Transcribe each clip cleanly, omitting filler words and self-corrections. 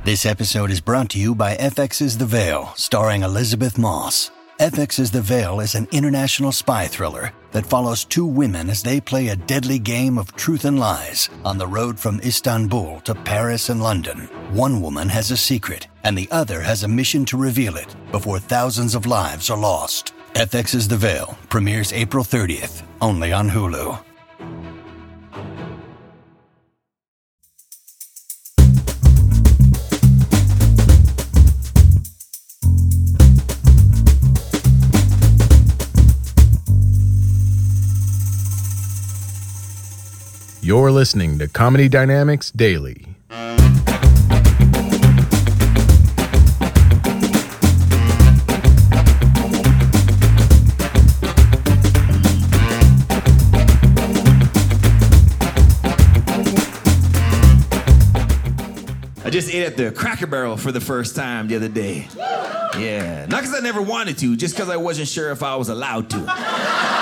This episode is brought to you by FX's The Veil, starring Elizabeth Moss. FX's The Veil is an international spy thriller that follows two women as they play a deadly game of truth and lies on the road from Istanbul to Paris and London. One woman has a secret, and the other has a mission to reveal it before thousands of lives are lost. FX's The Veil premieres April 30th, only on Hulu. You're listening to Comedy Dynamics Daily. I just ate at the Cracker Barrel for the first time the other day. Yeah, not because I never wanted to, just because I wasn't sure if I was allowed to.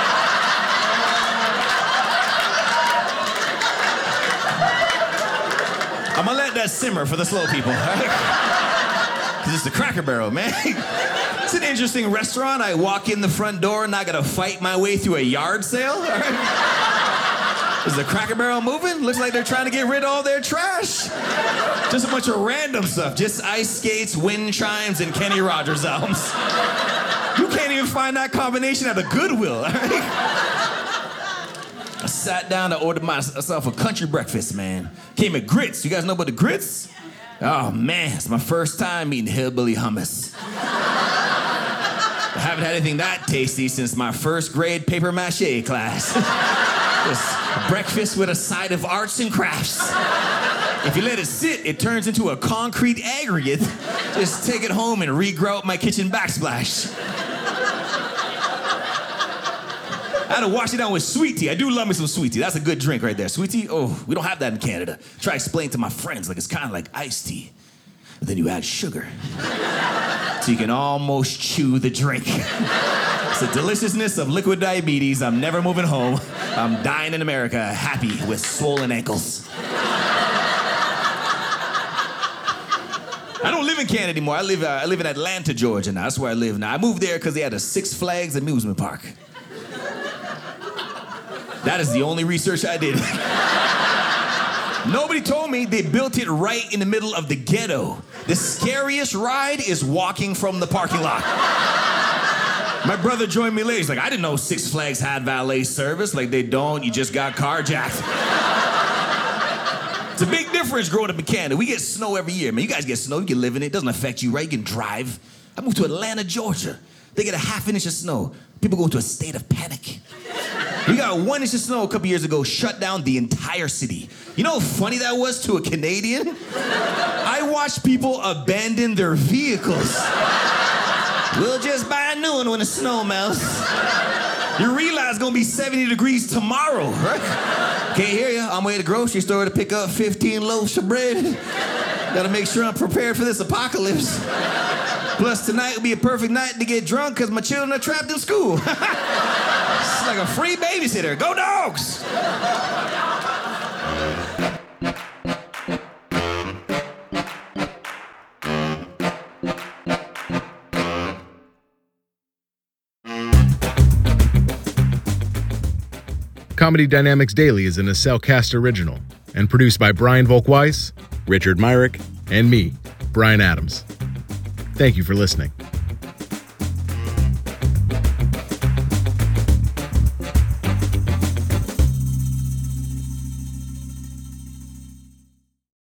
I'm gonna let that simmer for the slow people, all right? Because it's the Cracker Barrel, man. It's an interesting restaurant. I walk in the front door and I gotta fight my way through a yard sale, all right? Is the Cracker Barrel moving? Looks like they're trying to get rid of all their trash. Just a bunch of random stuff. Just ice skates, wind chimes, and Kenny Rogers albums. You can't even find that combination at a Goodwill, all right? I sat down to order myself a country breakfast, man. Came with grits. You guys know about the grits? Oh, man, it's my first time eating hillbilly hummus. I haven't had anything that tasty since my first grade paper mache class. Just breakfast with a side of arts and crafts. If you let it sit, it turns into a concrete aggregate. Just take it home and regrout my kitchen backsplash. I had to wash it down with sweet tea. I do love me some sweet tea. That's a good drink right there. Sweet tea? Oh, we don't have that in Canada. Try to explain to my friends like it's kind of like iced tea. But then you add sugar. So you can almost chew the drink. It's the deliciousness of liquid diabetes. I'm never moving home. I'm dying in America, happy with swollen ankles. I don't live in Canada anymore. I live in Atlanta, Georgia now. That's where I live now. I moved there because they had a Six Flags amusement park. That is the only research I did. Nobody told me they built it right in the middle of the ghetto. The scariest ride is walking from the parking lot. My brother joined me later. He's like, I didn't know Six Flags had valet service. Like, they don't. You just got carjacked. It's a big difference growing up in Canada. We get snow every year, man. You guys get snow. You can live in it. It doesn't affect you, right? You can drive. I moved to Atlanta, Georgia. They get a half inch of snow. People go into a state of panic. We got 1 inch of snow a couple years ago, shut down the entire city. You know how funny that was to a Canadian? I watched people abandon their vehicles. We'll just buy a new one when the snow melts. You realize it's gonna be 70 degrees tomorrow, right? Can't hear you. I'm way to the grocery store to pick up 15 loaves of bread. Gotta make sure I'm prepared for this apocalypse. Plus, tonight will be a perfect night to get drunk because my children are trapped in school. It's like a free babysitter. Go Dogs! Comedy Dynamics Daily is an Acelcast original and produced by Brian Volk-Weiss, Richard Myrick, and me, Brian Adams. Thank you for listening.